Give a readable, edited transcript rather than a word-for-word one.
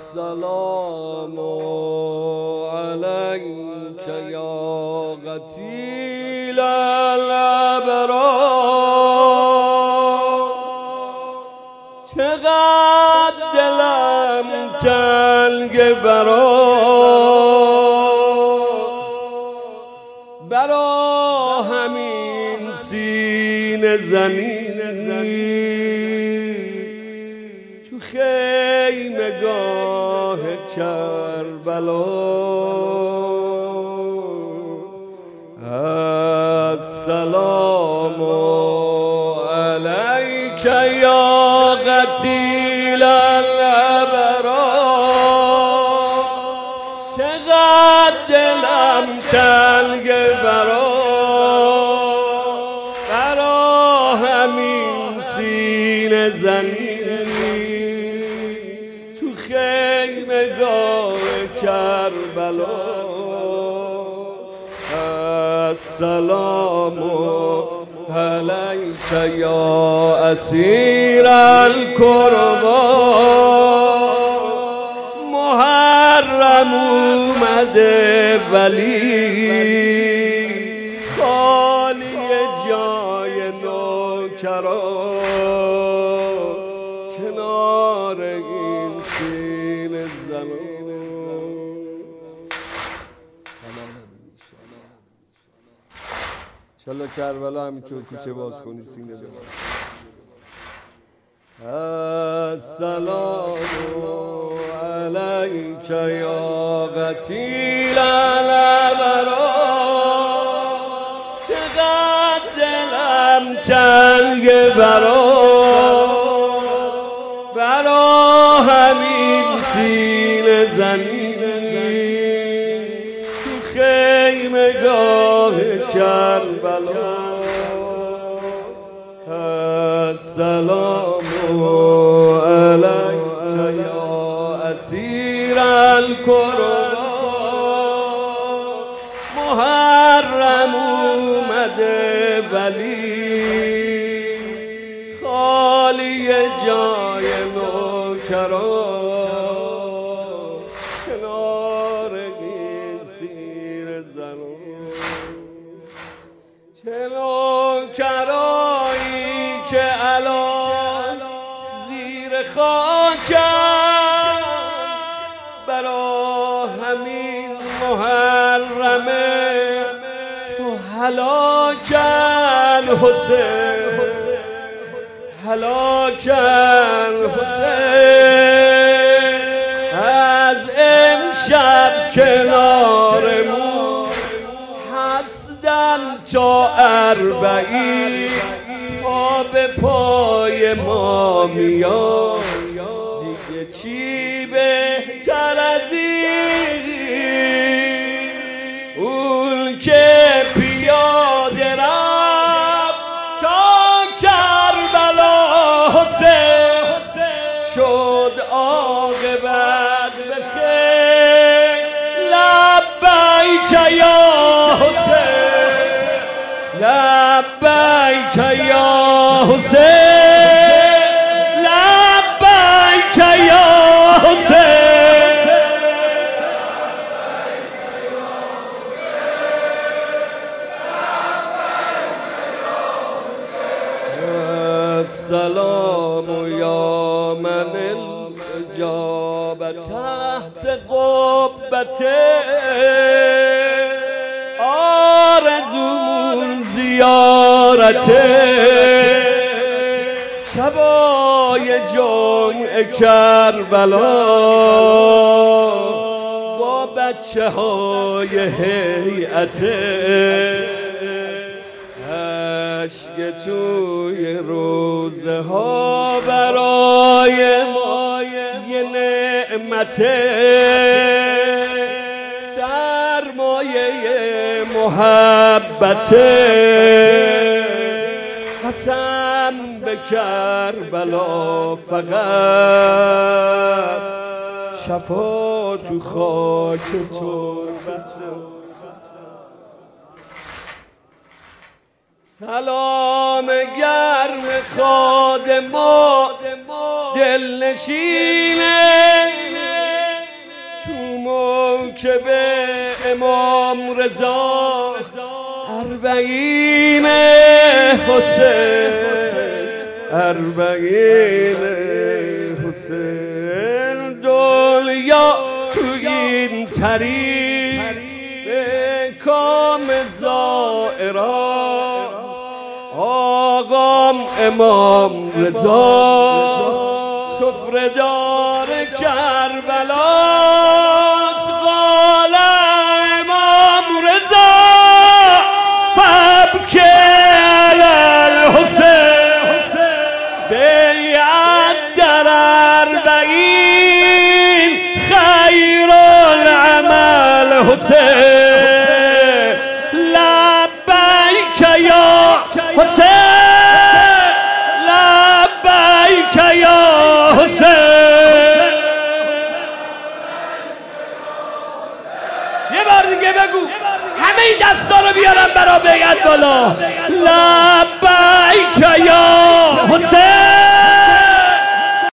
السلام عليك يا قتيل الابرار. چقدر دلم تنگ برا همین سینه زنی تو خیمگاه کربلا. السلام علیک یا قتیل الابرار. چقدر دلم تنگ برا همین سینه زنی تو خیمگاه کربلا. السلام علیک یا اسیر القربا. محرم اومده ولی خالی جای نوکران کنار این سینه زنان. انشالله کربلا همینطور کوچه باز کنی سینه باز. السلام علیک یا قتیل الابرار. چقدر دلم تنگ برا همین سینه زنی تو خیمگاه کربلا. السلام علیک یا اسیر القربا. محرم اومده ولی خالی جای نوکران کنار این سیر زنان. چه نوکرایی که الان زیر خاکم برا همین محرمه تو هلاکن حسین، هلاکن حسین. از امشب کنارمون هستن تا 40 پا به پای ما میاد. دیگه چی بهتر از این؟ اون که پیاده رفت تا کربلا حسین شد عاقبت بخیر. لبیک یا حسین، لبیک یا حسین، لبیک یا حسین. السلام یا من الاجابه تحت قبته. آرزومون زیارته شبای جمعه کربلا با بچه های هیئته. اشک توی روزه ها برای ما یه نعمته. سرمایه محبته. قسم به کربلا فقط شفا تو خاک تربته. سلام گرم خادم و دلنشینه که به امام رضا اربعین حسین دنیا تو این طریق به کام زائراست آقام امام رضا سفره دار کربلاست قال امام رضا فابکی علی الحسین بیعت در اربعین خیر العمل حسین لبیک یا حسین لبیک یا حسین. یه بار دیگه بگو همه این دستا رو بیارم برا بیعت بالا لبیک